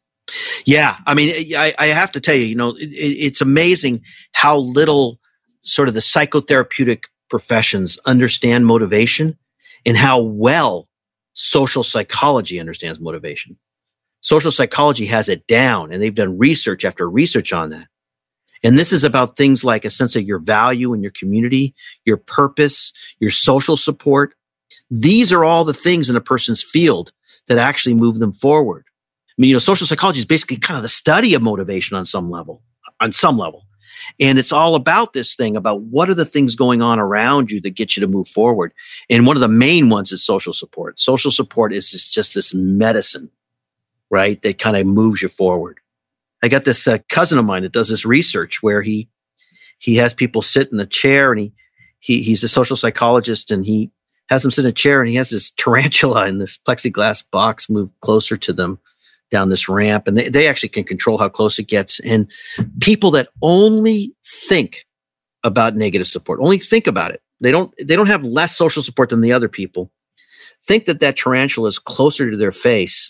Yeah. I mean, I, I have to tell you, you know, it, it's amazing how little sort of the psychotherapeutic professions understand motivation, and how well social psychology understands motivation. Social psychology has it down, and they've done research after research on that. And this is about things like a sense of your value in your community, your purpose, your social support. These are all the things in a person's field that actually move them forward. I mean, you know, social psychology is basically kind of the study of motivation on some level, on some level. And it's all about this thing about what are the things going on around you that get you to move forward. And one of the main ones is social support. Social support is just, just this medicine, right? That kind of moves you forward. I got this uh, cousin of mine that does this research where he he has people sit in a chair, and he, he he's a social psychologist, and he has them sit in a chair, and he has this tarantula in this plexiglass box move closer to them down this ramp, and they, they actually can control how close it gets. And people that only think about negative support, only think about it, they don't they don't have less social support than the other people, think that that tarantula is closer to their face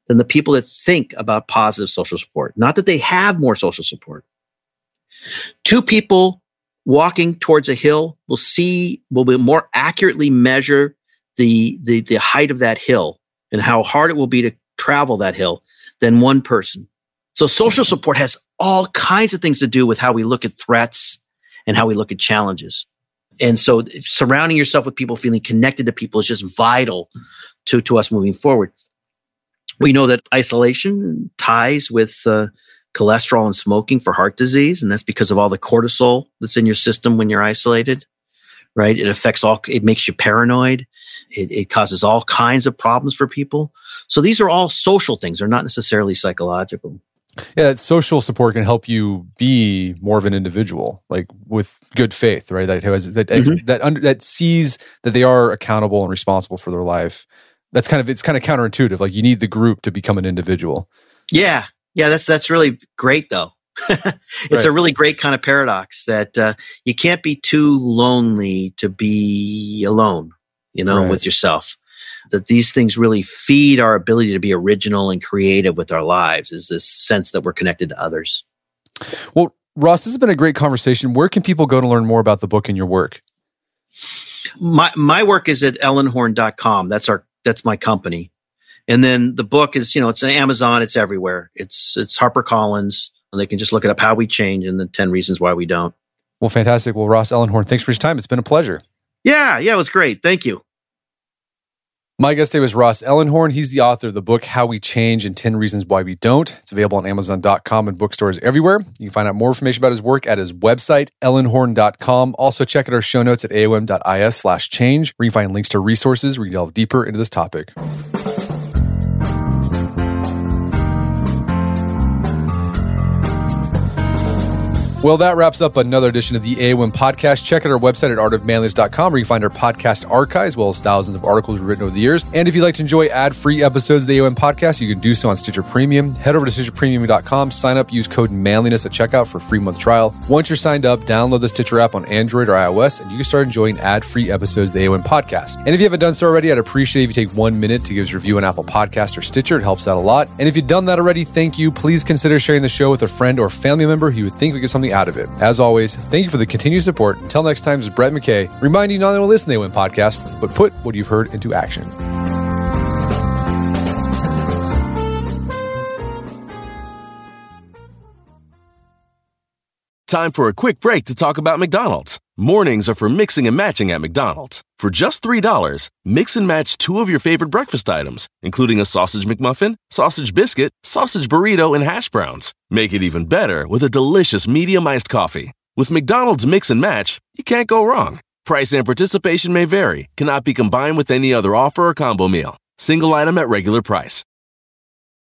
than the people that think about positive social support. Not that they have more social support. Two people walking towards a hill will see, will be more accurately measure the, the, the height of that hill and how hard it will be to travel that hill than one person. So social support has all kinds of things to do with how we look at threats and how we look at challenges. And so surrounding yourself with people, feeling connected to people is just vital to, to us moving forward. We know that isolation ties with uh, cholesterol and smoking for heart disease, and that's because of all the cortisol that's in your system when you're isolated, right? It affects all, it makes you paranoid. It, it causes all kinds of problems for people. So these are all social things. They're not necessarily psychological. Yeah, that social support can help you be more of an individual, like with good faith, right? That has that mm-hmm. that under, that sees that they are accountable and responsible for their life. That's kind of it's kind of counterintuitive. Like you need the group to become an individual. Yeah, yeah, that's that's really great, though. It's right. a really great kind of paradox that uh, you can't be too lonely to be alone, you know, right. with yourself. That these things really feed our ability to be original and creative with our lives, is this sense that we're connected to others. Well, Ross, this has been a great conversation. Where can people go to learn more about the book and your work? My my work is at ellenhorn dot com. That's our that's my company. And then the book is, you know, it's on Amazon, it's everywhere. It's it's HarperCollins, and they can just look it up, How We Change and the ten Reasons Why We Don't. Well, fantastic. Well, Ross Ellenhorn, thanks for your time. It's been a pleasure. Yeah, yeah, it was great. Thank you. My guest today was Ross Ellenhorn. He's the author of the book, How We Change and ten Reasons Why We Don't. It's available on Amazon dot com and bookstores everywhere. You can find out more information about his work at his website, ellenhorn dot com. Also, check out our show notes at A O M dot I S slash change, where you can find links to resources where you delve deeper into this topic. Well, that wraps up another edition of the A O M Podcast. Check out our website at art of manliness dot com, where you can find our podcast archive, as well as thousands of articles we've written over the years. And if you'd like to enjoy ad-free episodes of the A O M Podcast, you can do so on Stitcher Premium. Head over to stitcher premium dot com, sign up, use code manliness at checkout for a free month trial. Once you're signed up, download the Stitcher app on Android or iOS, and you can start enjoying ad-free episodes of the A O M Podcast. And if you haven't done so already, I'd appreciate if you take one minute to give us a review on Apple Podcasts or Stitcher. It helps out a lot. And if you've done that already, thank you. Please consider sharing the show with a friend or family member who you would think would get something out of it. As always, Always, thank you for the continued support. Until next time, this is Brett McKay, reminding you not only to listen to the A O M Podcast, but put what you've heard into action. Time for a quick break to talk about McDonald's. Mornings are for mixing and matching at McDonald's. For just three dollars, mix and match two of your favorite breakfast items, including a sausage McMuffin, sausage biscuit, sausage burrito, and hash browns. Make it even better with a delicious medium iced coffee. With McDonald's Mix and Match, you can't go wrong. Price and participation may vary, cannot be combined with any other offer or combo meal. Single item at regular price.